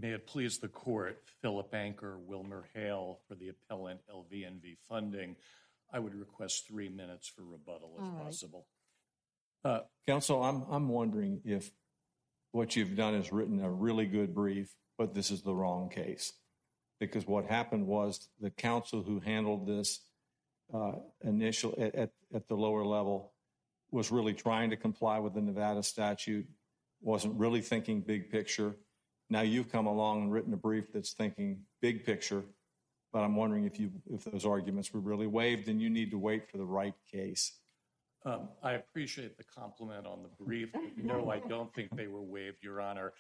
May it please the court, Philip Anker, Wilmer Hale for the appellant LVNV funding. I would request 3 minutes for rebuttal if possible. Counsel, I'm wondering if what you've done is written a really good brief, but this is the wrong case. Because what happened was the counsel who handled this initial at the lower level was really trying to comply with the Nevada statute, wasn't really thinking big picture. Now you've come along and written a brief that's thinking big picture, but I'm wondering if those arguments were really waived and you need to wait for the right case. I appreciate the compliment on the brief. No, I don't think they were waived, Your Honor.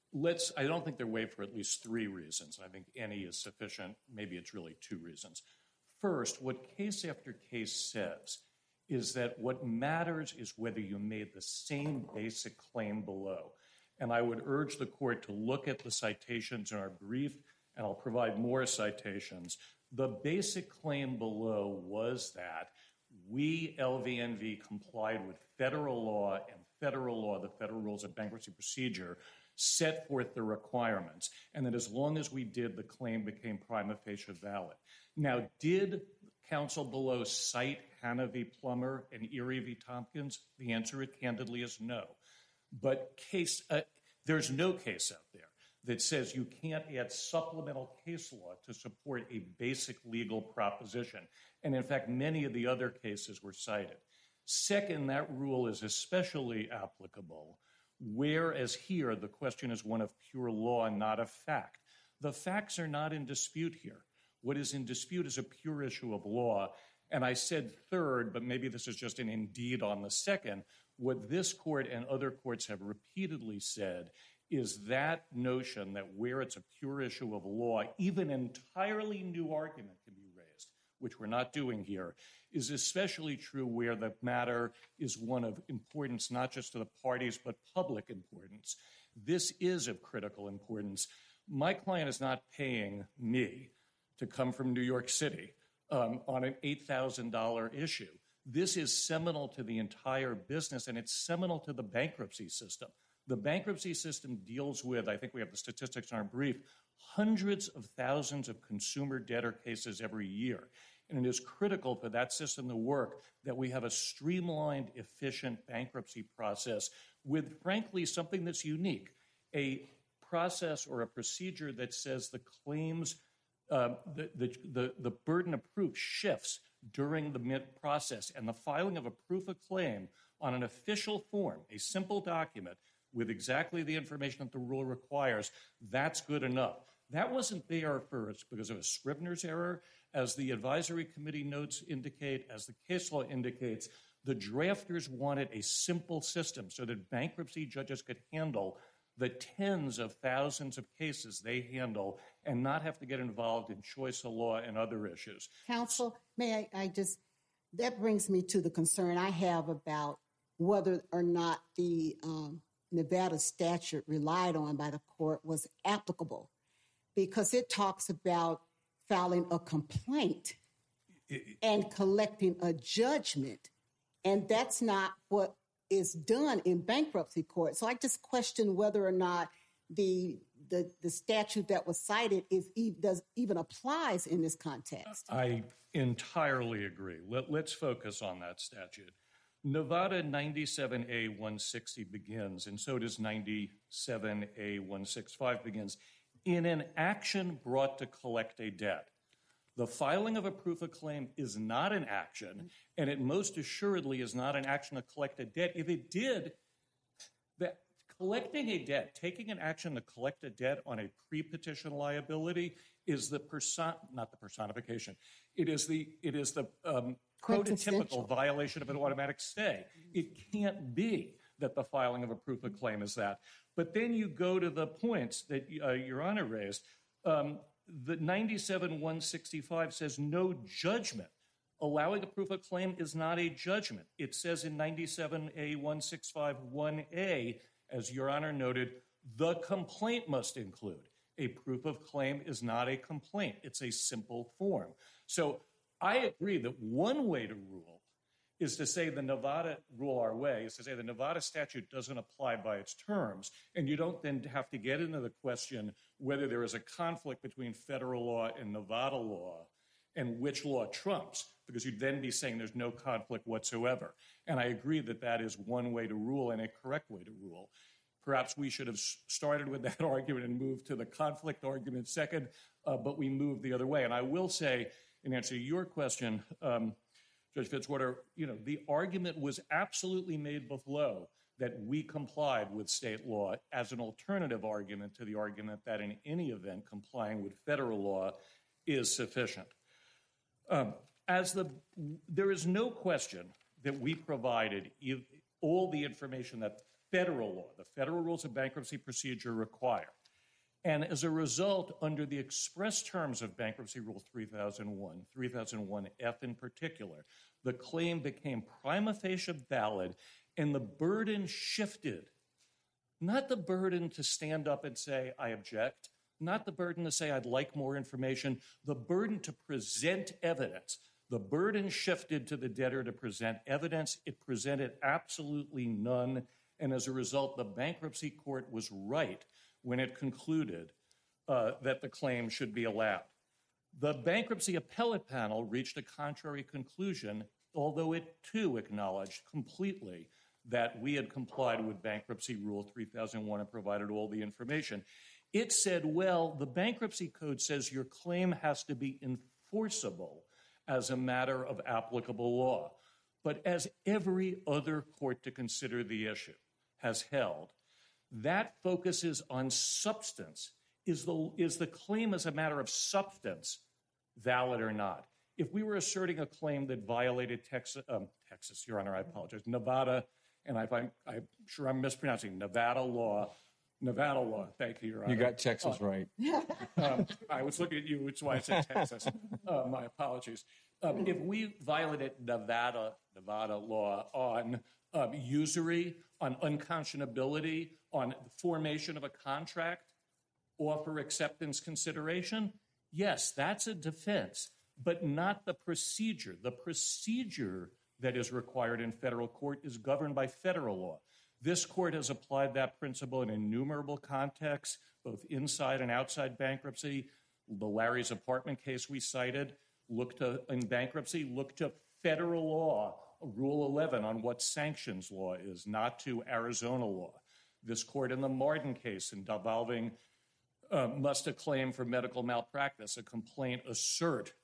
I don't think they're waived for at least 3 reasons. I think any is sufficient. Maybe it's really 2 reasons. First, what case after case says is that what matters is whether you made the same basic claim below. And I would urge the court to look at the citations in our brief, and I'll provide more citations. The basic claim below was that we, LVNV, complied with federal law, and federal law, the Federal Rules of Bankruptcy Procedure, set forth the requirements, and that as long as we did, the claim became prima facie valid. Now, did counsel below cite Hannah v. Plummer and Erie v. Tompkins? The answer, candidly, is no. But there's no case out there that says you can't add supplemental case law to support a basic legal proposition. And in fact, many of the other cases were cited. Second, that rule is especially applicable, whereas here the question is one of pure law and not of fact. The facts are not in dispute here. What is in dispute is a pure issue of law. And I said third, but maybe this is just an indeed on the second. What this court and other courts have repeatedly said is that notion that where it's a pure issue of law, even an entirely new argument can be raised, which we're not doing here, is especially true where the matter is one of importance, not just to the parties, but public importance. This is of critical importance. My client is not paying me to come from New York City on an $8,000 issue. This is seminal to the entire business, and it's seminal to the bankruptcy system. The bankruptcy system deals with, I think we have the statistics in our brief, hundreds of thousands of consumer debtor cases every year. And it is critical for that system to work that we have a streamlined, efficient bankruptcy process with, frankly, something that's unique, a process or a procedure that says the claims, the burden of proof shifts during the mid-process, and the filing of a proof of claim on an official form, a simple document with exactly the information that the rule requires, that's good enough. That wasn't there first because of a Scribner's error. As the advisory committee notes indicate, as the case law indicates, the drafters wanted a simple system so that bankruptcy judges could handle the tens of thousands of cases they handle and not have to get involved in choice of law and other issues. Counsel, may I just, that brings me to the concern I have about whether or not the Nevada statute relied on by the court was applicable, because it talks about filing a complaint and collecting a judgment, and that's not what is done in bankruptcy court. So I just question whether or not the statute that was cited even applies in this context. I entirely agree. Let's focus on that statute. Nevada 97A160 begins, and so does 97A165 begins, in an action brought to collect a debt. The filing of a proof of claim is not an action, and it most assuredly is not an action to collect a debt. If it did, that collecting a debt, taking an action to collect a debt on a pre-petition liability is the not the personification. It is the prototypical violation of an automatic stay. It can't be that the filing of a proof of claim is that. But then you go to the points that Your Honor raised. The 97-165 says no judgment. Allowing a proof of claim is not a judgment. It says in 97A165-1A, as Your Honor noted, the complaint must include. A proof of claim is not a complaint. It's a simple form. So I agree that one way to rule is to say the Nevada rule our way, is to say the Nevada statute doesn't apply by its terms, and you don't then have to get into the question whether there is a conflict between federal law and Nevada law and which law trumps, because you'd then be saying there's no conflict whatsoever. And I agree that that is one way to rule and a correct way to rule. Perhaps we should have started with that argument and moved to the conflict argument second, but we moved the other way. And I will say, in answer to your question, Judge Fitzwater, the argument was absolutely made below that we complied with state law as an alternative argument to the argument that in any event complying with federal law is sufficient. There is no question that we provided all the information that federal law, the federal rules of bankruptcy procedure require. And as a result, under the express terms of Bankruptcy Rule 3001, 3001F in particular, the claim became prima facie valid and the burden shifted. Not the burden to stand up and say, I object, not the burden to say, I'd like more information, the burden to present evidence. The burden shifted to the debtor to present evidence. It presented absolutely none. And as a result, the bankruptcy court was right when it concluded that the claim should be allowed. The bankruptcy appellate panel reached a contrary conclusion, although it too acknowledged completely that we had complied with Bankruptcy Rule 3001 and provided all the information. It said, well, the bankruptcy code says your claim has to be enforceable as a matter of applicable law. But as every other court to consider the issue has held, that focuses on substance. Is the claim as a matter of substance valid or not? If we were asserting a claim that violated Texas, Your Honor, I apologize, Nevada, and I'm sure I'm mispronouncing, Nevada law, thank you, Your Honor. You got Texas right. I was looking at you, which is why I said Texas. My apologies. If we violated Nevada law on usury, on unconscionability, on formation of a contract, offer acceptance consideration, yes, that's a defense, but not the procedure. The procedure that is required in federal court is governed by federal law. This court has applied that principle in innumerable contexts, both inside and outside bankruptcy. The Larry's apartment case we cited, in bankruptcy, look to federal law, Rule 11 on what sanctions law is, not to Arizona law. This court in the Martin case involving must a claim for medical malpractice, a complaint assert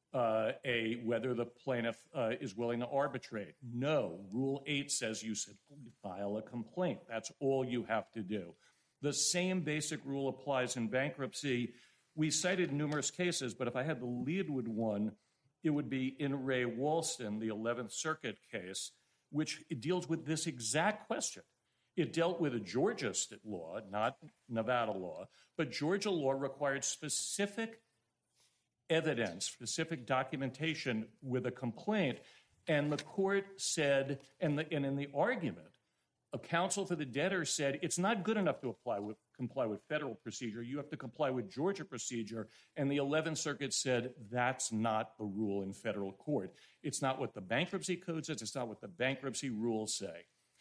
whether the plaintiff is willing to arbitrate. No, Rule 8 says you simply file a complaint. That's all you have to do. The same basic rule applies in bankruptcy. We cited numerous cases, but if I had to lead with one, it would be in Ray Walston, the 11th Circuit case, which deals with this exact question. It dealt with a Georgia state law, not Nevada law, but Georgia law required specific evidence, specific documentation with a complaint. And the court said, and in the argument, a counsel for the debtor said, it's not good enough to comply with federal procedure. You have to comply with Georgia procedure. And the 11th Circuit said, that's not the rule in federal court. It's not what the bankruptcy code says. It's not what the bankruptcy rules say.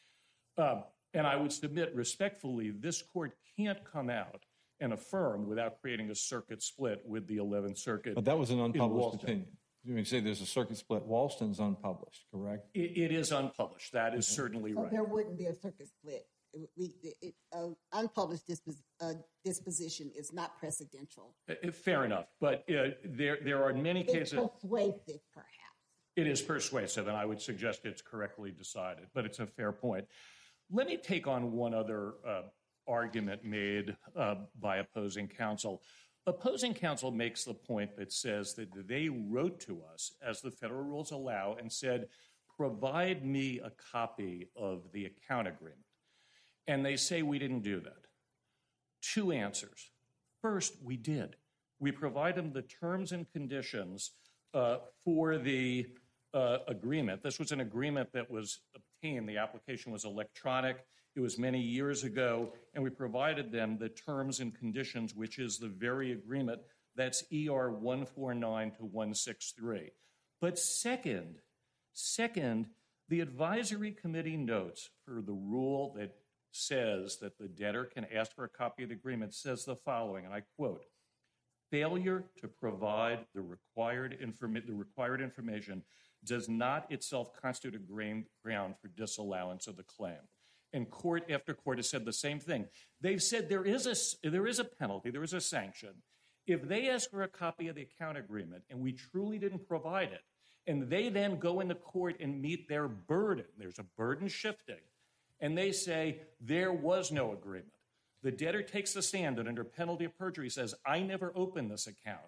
And I would submit respectfully, this court can't come out and affirm without creating a circuit split with the 11th Circuit. But that was an unpublished opinion. You say there's a circuit split. Walston's unpublished, correct? It is unpublished. That is certainly right. There wouldn't be a circuit split. Unpublished disposition is not precedential. Fair enough. But there are many cases. It's persuasive, perhaps. It is persuasive, and I would suggest it's correctly decided. But it's a fair point. Let me take on one other argument made by opposing counsel. Opposing counsel makes the point that says that they wrote to us, as the federal rules allow, and said, provide me a copy of the account agreement. And they say we didn't do that. Two answers. First, we did. We provided them the terms and conditions for the agreement. This was an agreement that was obtained. The application was electronic. It was many years ago, and we provided them the terms and conditions, which is the very agreement. That's ER 149 to 163. But second, The advisory committee notes for the rule that says that the debtor can ask for a copy of the agreement says the following, and I quote, failure to provide the required information does not itself constitute a ground for disallowance of the claim. And court after court has said the same thing. They've said there is a penalty, there is a sanction. If they ask for a copy of the account agreement and we truly didn't provide it, and they then go into court and meet their burden, there's a burden shifting, and they say there was no agreement. The debtor takes the stand and under penalty of perjury says, I never opened this account.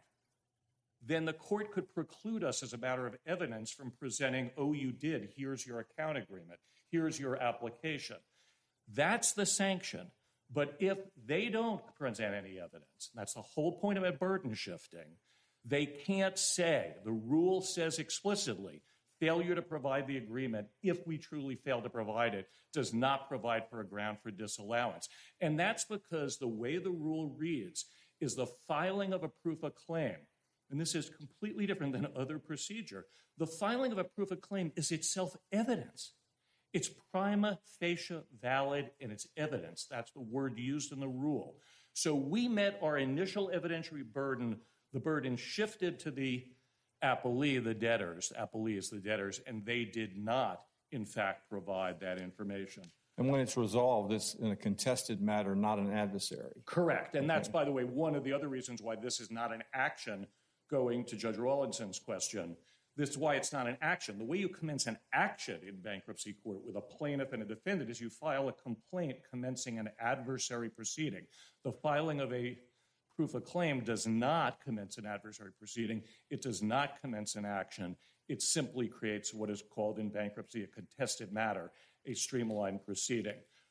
Then the court could preclude us as a matter of evidence from presenting, oh, you did, here's your account agreement, here's your application. That's the sanction. But if they don't present any evidence, that's the whole point of a burden shifting, they can't say, the rule says explicitly, failure to provide the agreement, if we truly fail to provide it, does not provide for a ground for disallowance. And that's because the way the rule reads is the filing of a proof of claim, and this is completely different than other procedure. The filing of a proof of claim is itself evidence. It's prima facie valid and it's evidence. That's the word used in the rule. So we met our initial evidentiary burden. The burden shifted to the appellee, the debtors. Appellee is the debtors, and they did not, in fact, provide that information. And when it's resolved, it's in a contested matter, not an adversary. Correct. And that's, by the way, one of the other reasons why this is not an action, going to Judge Rawlinson's question. This is why it's not an action. The way you commence an action in bankruptcy court with a plaintiff and a defendant is you file a complaint commencing an adversary proceeding. The filing of a proof of claim does not commence an adversary proceeding. It does not commence an action. It simply creates what is called in bankruptcy a contested matter, a streamlined proceeding.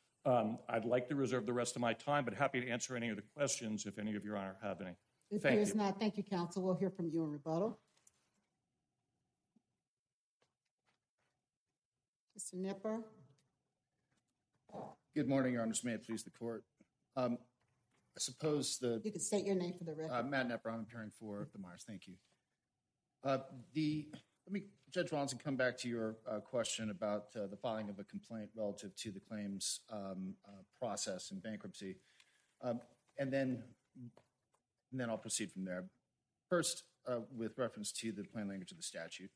I'd like to reserve the rest of my time, but happy to answer any of the questions if any of your Honor have any. It Thank appears you. not. Thank you, counsel. We'll hear from you in rebuttal. Mr. Nipper. Good morning, Your Honors. May it please the court. I suppose You can state your name for the record. Matt Nepper, I'm appearing for the Myers. Thank you. Judge Rawlinson, come back to your question about the filing of a complaint relative to the claims process in bankruptcy, and then I'll proceed from there. First, with reference to the plain language of the statute.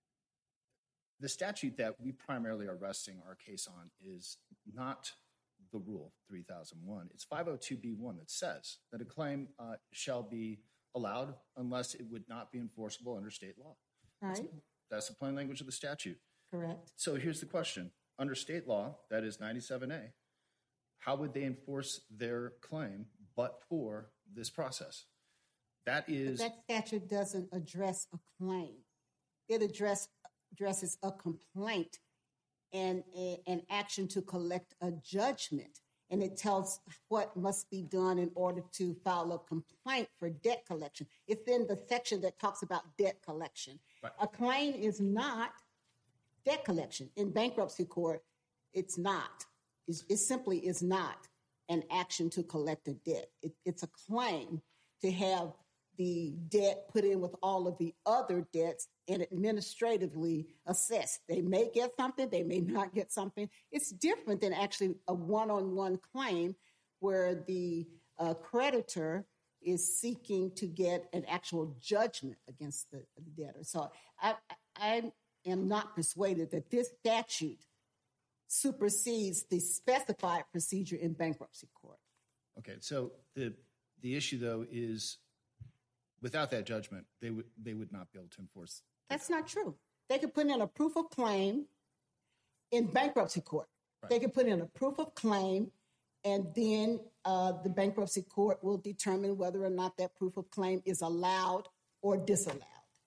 The statute that we primarily are resting our case on is not the rule 3001. It's 502b1 that says that a claim shall be allowed unless it would not be enforceable under state law. Right. That's the plain language of the statute. Correct. So here's the question. Under state law, that is 97A, how would they enforce their claim but for this process? That statute doesn't address a claim. It addresses a complaint and an action to collect a judgment. And it tells what must be done in order to file a complaint for debt collection. It's in the section that talks about debt collection. Right. A claim is not debt collection. In bankruptcy court, it's not. It simply is not an action to collect a debt. It's a claim to have the debt put in with all of the other debts and administratively assessed. They may get something, they may not get something. It's different than actually a one-on-one claim where the creditor is seeking to get an actual judgment against the debtor. So I am not persuaded that this statute supersedes the specified procedure in bankruptcy court. Okay, so the issue, though, is without that judgment, they would not be able to enforce. That's not true. They could put in a proof of claim in bankruptcy court. Right. They could put in a proof of claim, and then the bankruptcy court will determine whether or not that proof of claim is allowed or disallowed.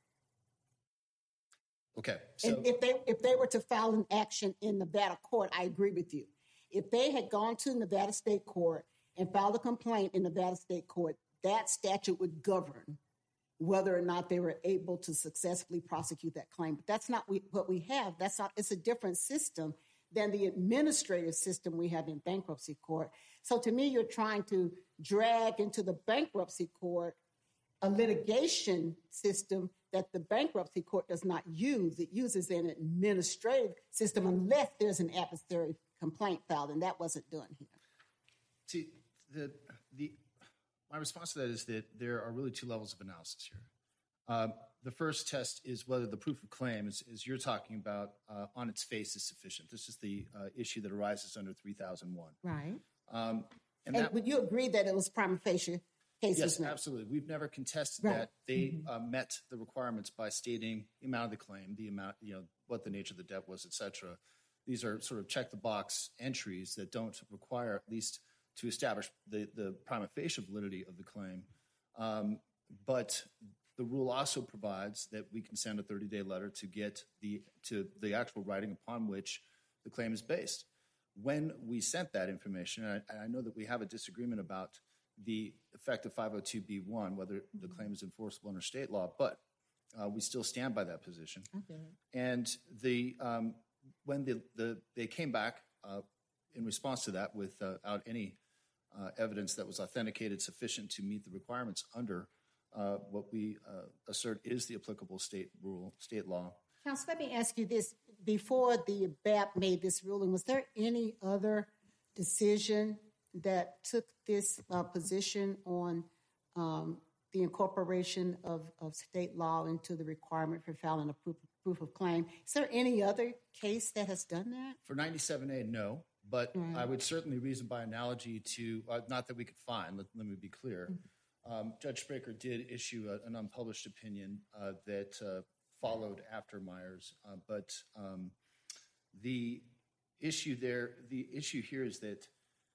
Okay. So and if they were to file an action in Nevada court, I agree with you. If they had gone to Nevada State Court and filed a complaint in Nevada State Court, that statute would govern whether or not they were able to successfully prosecute that claim. But that's not what we have. It's a different system than the administrative system we have in bankruptcy court. So to me, you're trying to drag into the bankruptcy court a litigation system that the bankruptcy court does not use. It uses an administrative system unless there's an adversary complaint filed, and that wasn't done here. See, my response to that is that there are really two levels of analysis here. The first test is whether the proof of claim, as you're talking about, on its face is sufficient. This is the issue that arises under 3001. Right. And would you agree that it was prima facie case? Yes, absolutely. We've never contested that they met the requirements by stating the amount of the claim, the amount, what the nature of the debt was, et cetera. These are sort of check the box entries that don't require, at least to establish the prima facie validity of the claim. But the rule also provides that we can send a 30-day letter to get to the actual writing upon which the claim is based. When we sent that information, and I know that we have a disagreement about the effect of 502b1, whether the claim is enforceable under state law, but we still stand by that position. Okay. And when they came back in response to that without any evidence that was authenticated sufficient to meet the requirements under what we assert is the applicable state law. Counsel, let me ask you this. Before the BAP made this ruling, was there any other decision that took this position on the incorporation of state law into the requirement for filing a proof of claim? Is there any other case that has done that? For 97A, no. But I would certainly reason by analogy to, not that we could find, let me be clear. Judge Spraker did issue an unpublished opinion that followed after Myers. But the issue here is that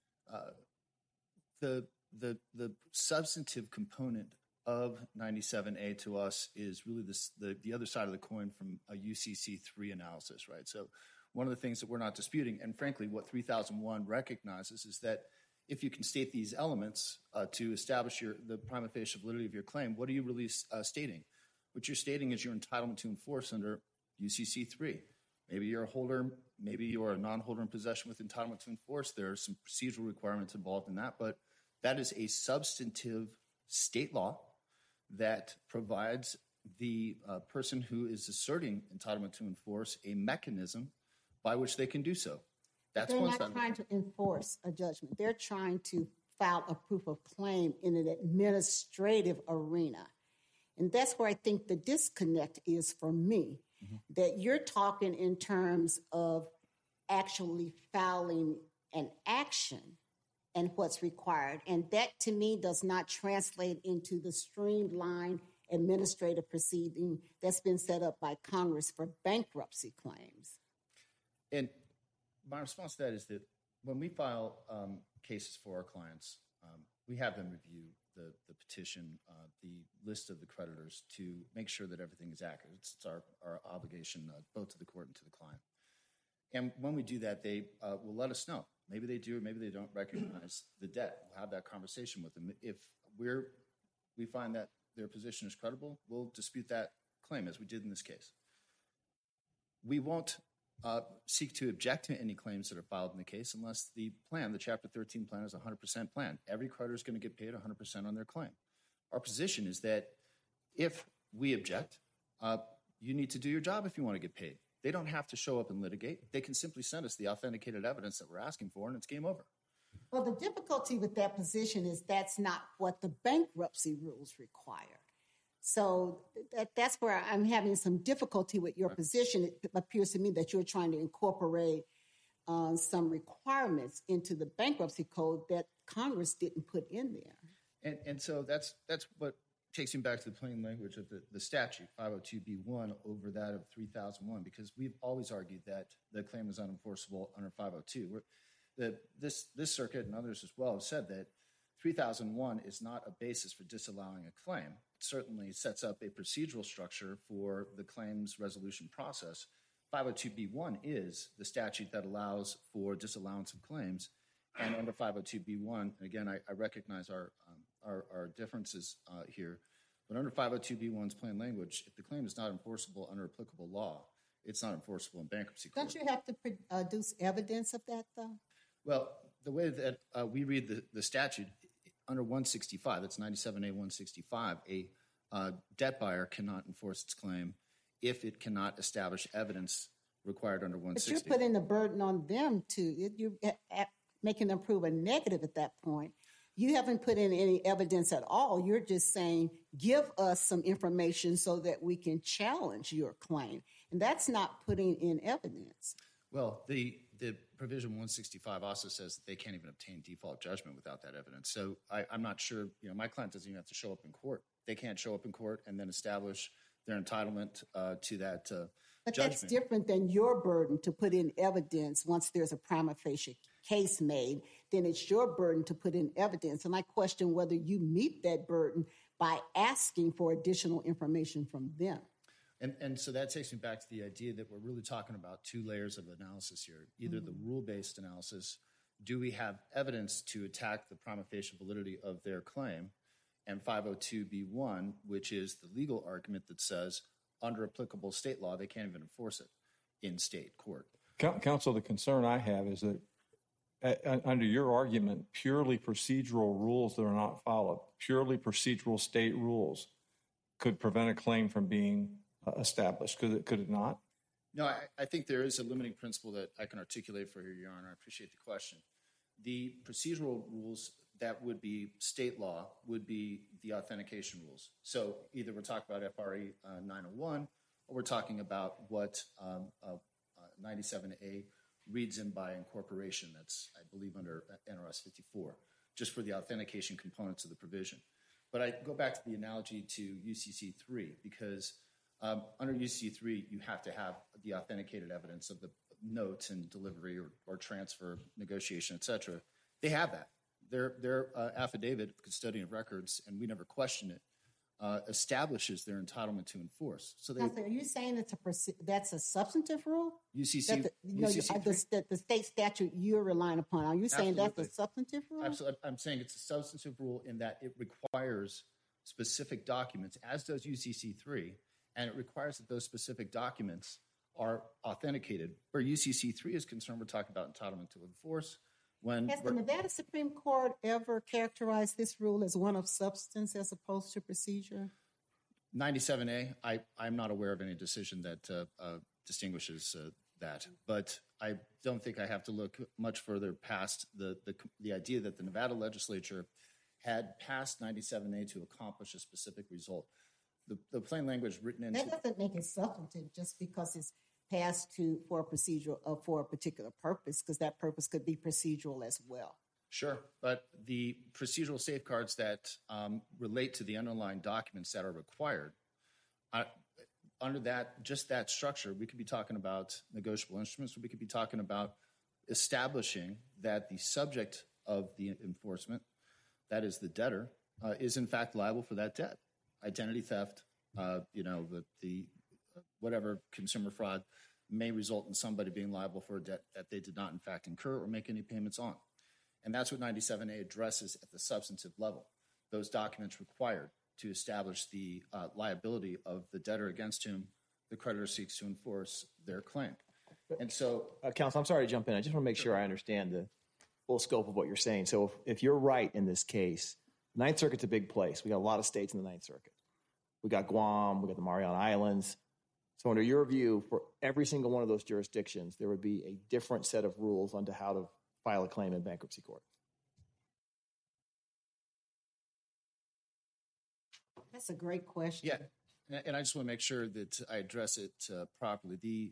the substantive component of 97A to us is really the other side of the coin from a UCC3 analysis, right? So one of the things that we're not disputing, and frankly what 3001 recognizes, is that if you can state these elements to establish the prima facie validity of your claim, what are you really stating? What you're stating is your entitlement to enforce under UCC3. Maybe you're a holder, maybe you're a non-holder in possession with entitlement to enforce. There are some procedural requirements involved in that, but that is a substantive state law that provides the person who is asserting entitlement to enforce a mechanism by which they can do so. That's They're not trying to enforce a judgment. They're trying to file a proof of claim in an administrative arena. And that's where I think the disconnect is for me, that you're talking in terms of actually filing an action and what's required. And that, to me, does not translate into the streamlined administrative proceeding that's been set up by Congress for bankruptcy claims. And my response to that is that when we file cases for our clients, we have them review the petition, the list of the creditors to make sure that everything is accurate. It's our obligation both to the court and to the client. And when we do that, they will let us know. Maybe they do, or maybe they don't recognize the debt. We'll have that conversation with them. If we find that their position is credible, we'll dispute that claim, as we did in this case. We won't seek to object to any claims that are filed in the case unless the plan, the Chapter 13 plan, is a 100% plan. Every creditor is going to get paid 100% on their claim. Our position is that if we object, you need to do your job if you want to get paid. They don't have to show up and litigate. They can simply send us the authenticated evidence that we're asking for, and it's game over. Well, the difficulty with that position is that's not what the bankruptcy rules require. So that's where I'm having some difficulty with your position. It appears to me that you're trying to incorporate some requirements into the bankruptcy code that Congress didn't put in there. And so that's what takes me back to the plain language of the statute, 502b1, over that of 3001, because we've always argued that the claim is unenforceable under 502. This circuit and others as well have said that 3001 is not a basis for disallowing a claim. It certainly sets up a procedural structure for the claims resolution process. 502b1 is the statute that allows for disallowance of claims. And under 502b1, and again, I recognize our differences here, but under 502b1's plain language, if the claim is not enforceable under applicable law, it's not enforceable in bankruptcy court. Don't you have to produce evidence of that, though? Well, the way that we read the statute, under 165, that's 97A 165, a debt buyer cannot enforce its claim if it cannot establish evidence required under But 160. you're putting the burden on them you're making them prove a negative at that point. You haven't put in any evidence at all. You're just saying, give us some information so that we can challenge your claim. And that's not putting in evidence. Well, the provision 165 also says that they can't even obtain default judgment without that evidence. So I'm not sure, my client doesn't even have to show up in court. They can't show up in court and then establish their entitlement to that But judgment. that's different than your burden to put in evidence once there's a prima facie case made. Then it's your burden to put in evidence. And I question whether you meet that burden by asking for additional information from them. And so that takes me back to the idea that we're really talking about two layers of analysis here. Either the rule-based analysis, do we have evidence to attack the prima facie validity of their claim? And 502b1, which is the legal argument that says under applicable state law, they can't even enforce it in state court. Counsel, the concern I have is that under your argument, purely procedural rules that are not followed, purely procedural state rules could prevent a claim from being established. Could it not? No, I think there is a limiting principle that I can articulate for you, Your Honor. I appreciate the question. The procedural rules that would be state law would be the authentication rules. So either we're talking about FRE 901 or we're talking about what 97A reads in by incorporation. That's, I believe, under NRS 54, just for the authentication components of the provision. But I go back to the analogy to UCC 3 because under UCC 3, you have to have the authenticated evidence of the notes and delivery or transfer, negotiation, et cetera. They have that. Their affidavit of custodian of records, and we never question it, establishes their entitlement to enforce. So they, Counselor, are you saying that's a substantive rule? UCC, That the state statute you're relying upon, are you saying Absolutely. that's a substantive rule? Absolutely. I'm saying it's a substantive rule in that it requires specific documents, as does UCC 3, and it requires that those specific documents are authenticated. Where UCC 3 is concerned, we're talking about entitlement to enforce. Has the Nevada Supreme Court ever characterized this rule as one of substance as opposed to procedure? 97A, I'm not aware of any decision that distinguishes that, but I don't think I have to look much further past the idea that the Nevada legislature had passed 97A to accomplish a specific result. The plain language written into That doesn't make it substantive just because it's passed for a particular purpose, because that purpose could be procedural as well. Sure, but the procedural safeguards that relate to the underlying documents that are required, under that structure, we could be talking about negotiable instruments, or we could be talking about establishing that the subject of the enforcement, that is the debtor, is in fact liable for that debt. Identity theft, the whatever consumer fraud may result in somebody being liable for a debt that they did not in fact incur or make any payments on. And that's what 97A addresses at the substantive level. Those documents required to establish the liability of the debtor against whom the creditor seeks to enforce their claim. And so, Counsel, I'm sorry to jump in. I just want to make sure I understand the full scope of what you're saying. So if you're right in this case, Ninth Circuit's a big place. We got a lot of states in the Ninth Circuit. We got Guam, we got the Mariana Islands. So under your view, for every single one of those jurisdictions, there would be a different set of rules on how to file a claim in bankruptcy court. That's a great question. yeah, and I just want to make sure that I address it properly. The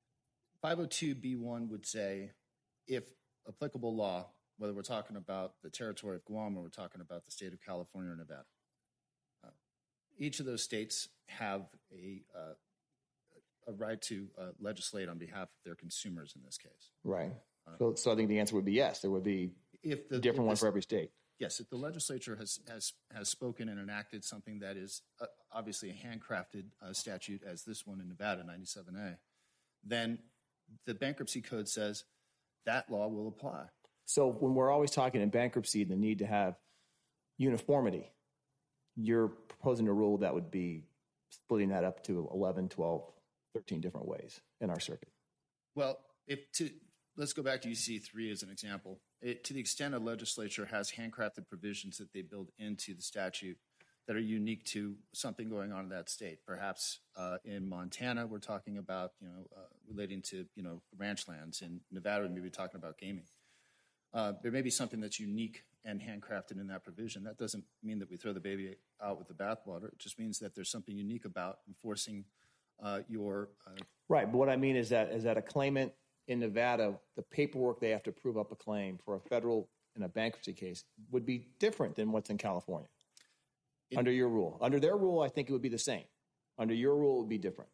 502b1 would say, if applicable law, whether we're talking about the territory of Guam or we're talking about the state of California or Nevada, each of those states have a right to legislate on behalf of their consumers in this case. Right. So I think the answer would be yes. There would be a different one for every state. Yes, if the legislature has spoken and enacted something that is obviously a handcrafted statute, as this one in Nevada, 97A, then the bankruptcy code says that law will apply. So when we're always talking in bankruptcy, the need to have uniformity, you're proposing a rule that would be splitting that up to 11, 12, 13 different ways in our circuit. Well, let's go back to UC3 as an example. To the extent a legislature has handcrafted provisions that they build into the statute that are unique to something going on in that state. Perhaps in Montana, we're talking about, relating to, ranch lands. In Nevada, we may be talking about gaming. There may be something that's unique and handcrafted in that provision. That doesn't mean that we throw the baby out with the bathwater. It just means that there's something unique about enforcing your... Right, but what I mean is that a claimant in Nevada, the paperwork they have to prove up a claim for a federal in a bankruptcy case would be different than what's in California. Under your rule. Under their rule, I think it would be the same. Under your rule, it would be different.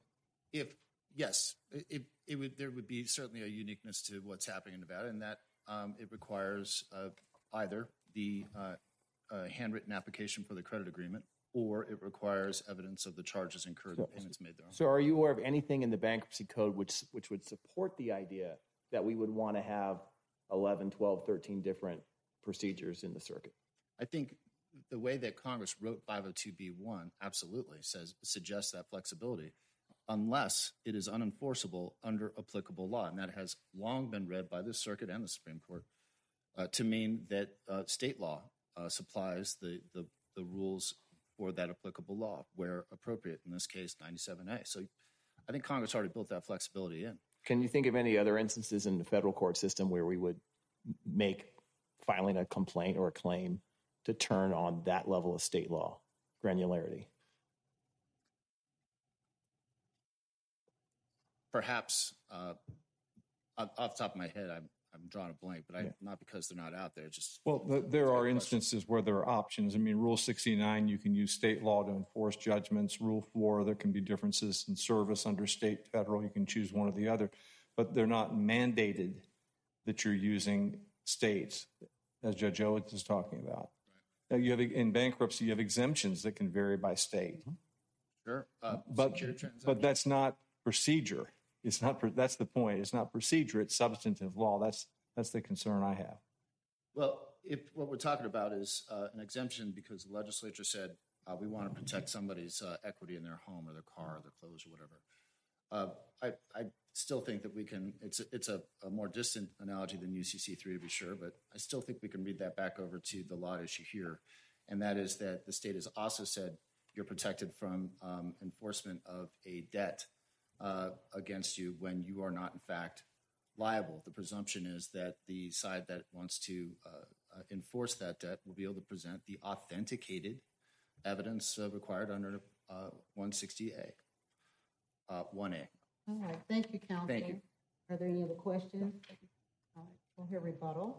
There would be certainly a uniqueness to what's happening in Nevada, and that it requires either the handwritten application for the credit agreement, or it requires evidence of the charges incurred and payments made there. So are you aware of anything in the bankruptcy code which would support the idea that we would want to have 11, 12, 13 different procedures in the circuit? I think the way that Congress wrote 502b1 absolutely suggests that flexibility, unless it is unenforceable under applicable law. And that has long been read by the circuit and the Supreme Court to mean that state law supplies the rules for that applicable law where appropriate, in this case, 97A. So I think Congress already built that flexibility in. Can you think of any other instances in the federal court system where we would make filing a complaint or a claim to turn on that level of state law granularity? Perhaps, off the top of my head, I'm drawing a blank, but not because they're not out there. Just there are instances where there are options. I mean, Rule 69, you can use state law to enforce judgments. Rule 4, there can be differences in service under state, federal. You can choose one or the other, but they're not mandated that you're using states, as Judge Owens is talking about. Now, in bankruptcy, you have exemptions that can vary by state. Sure, but that's not procedure. It's not. That's the point. It's not procedure. It's substantive law. That's the concern I have. Well, if what we're talking about is an exemption because the legislature said we want to protect somebody's equity in their home or their car or their clothes or whatever, I still think that we can. It's a more distant analogy than UCC 3 to be sure, but I still think we can read that back over to the law issue here, and that is that the state has also said you're protected from enforcement of a debt against you when you are not in fact liable. The presumption is that the side that wants to enforce that debt will be able to present the authenticated evidence required under 160A, 1A. All right. Thank you, counsel. Thank you. Are there any other questions? All right. We'll hear rebuttal.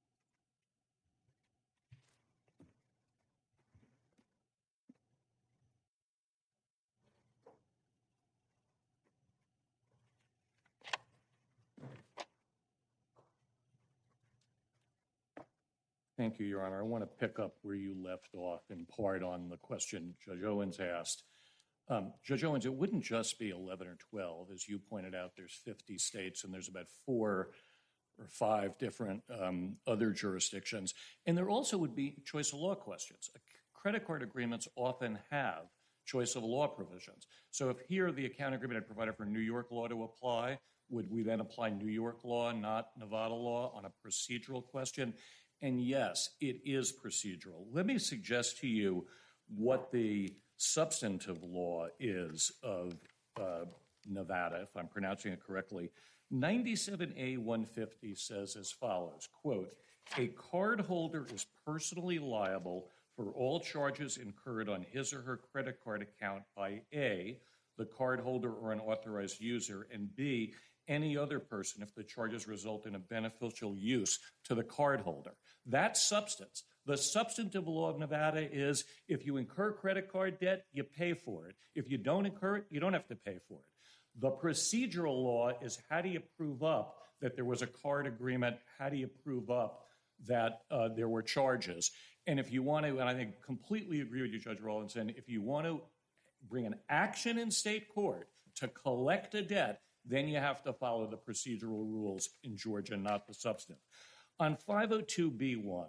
Thank you, Your Honor. I want to pick up where you left off in part on the question Judge Owens asked. Judge Owens, it wouldn't just be 11 or 12. As you pointed out, there's 50 states and there's about 4 or 5 different other jurisdictions. And there also would be choice of law questions. Credit card agreements often have choice of law provisions. So if here the account agreement had provided for New York law to apply, would we then apply New York law, not Nevada law, on a procedural question? And yes, it is procedural. Let me suggest to you what the substantive law is of Nevada, if I'm pronouncing it correctly. 97A 150 says as follows, quote, a cardholder is personally liable for all charges incurred on his or her credit card account by A, the cardholder or an authorized user, and B, any other person if the charges result in a beneficial use to the cardholder. That's substance. The substantive law of Nevada is if you incur credit card debt, you pay for it. If you don't incur it, you don't have to pay for it. The procedural law is how do you prove up that there was a card agreement? How do you prove up that there were charges? And if you want to, and I think completely agree with you, Judge Rawlinson, if you want to bring an action in state court to collect a debt, then you have to follow the procedural rules in Georgia, not the substantive. On 502b1,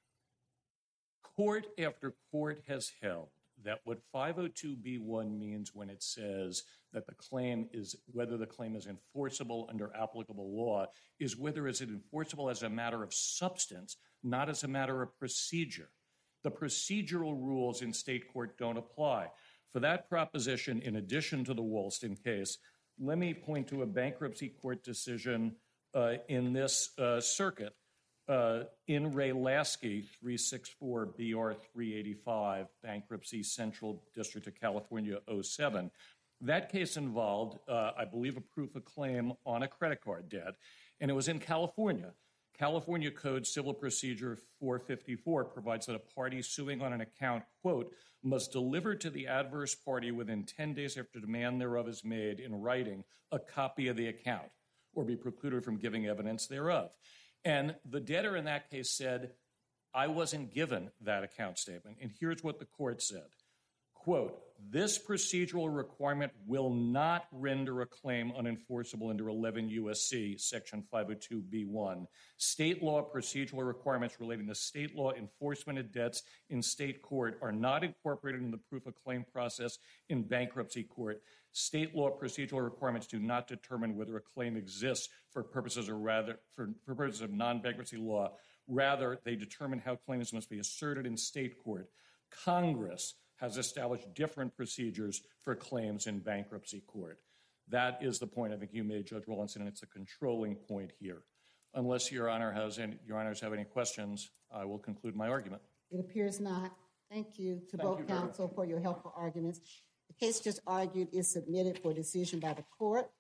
court after court has held that what 502b1 means when it says that the claim is, whether the claim is enforceable under applicable law, is whether it's enforceable as a matter of substance, not as a matter of procedure. the procedural rules in state court don't apply. For that proposition, in addition to the Woolston case, let me point to a bankruptcy court decision in this circuit, in Ray Lasky, 364 BR 385, Bankruptcy Central District of California, 07. That case involved, I believe, a proof of claim on a credit card debt, and it was in California. California Code Civil Procedure 454 provides that a party suing on an account, quote, must deliver to the adverse party within 10 days after demand thereof is made in writing a copy of the account or be precluded from giving evidence thereof. And the debtor in that case said, I wasn't given that account statement. And here's what the court said. Quote, this procedural requirement will not render a claim unenforceable under 11 U.S.C. Section 502b1. State law procedural requirements relating to state law enforcement of debts in state court are not incorporated in the proof of claim process in bankruptcy court. State law procedural requirements do not determine whether a claim exists for purposes of non-bankruptcy law. Rather, they determine how claims must be asserted in state court. Congress has established different procedures for claims in bankruptcy court. That is the point I think you made, Judge Rawlinson, and it's a controlling point here. Unless Your Honors have any questions, I will conclude my argument. It appears not. Thank you to both counsel for your helpful arguments. The case just argued is submitted for decision by the court.